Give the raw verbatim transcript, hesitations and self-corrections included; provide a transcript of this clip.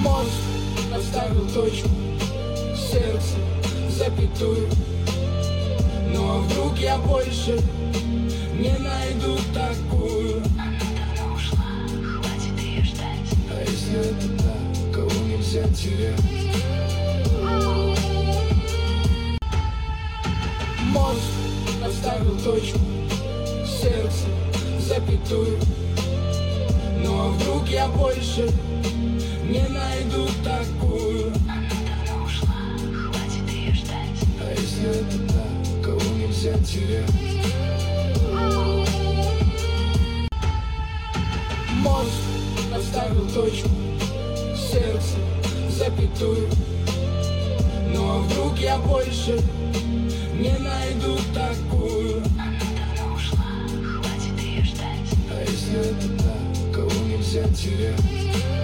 Мозг поставил точку, сердце запятую. Ну а вдруг я больше не найду такую? Она давно ушла, хватит ее ждать. А если это та, кого нельзя терять? Мозг поставил точку, сердце запятую. Ну а вдруг я больше не найду такую? Она давно ушла, хватит ее ждать. А если это та, кого нельзя терять? Мозг поставил точку, сердце запятую. Ну а вдруг я больше не найду такую? Она давно ушла, хватит ее ждать. А если это та, кого нельзя терять?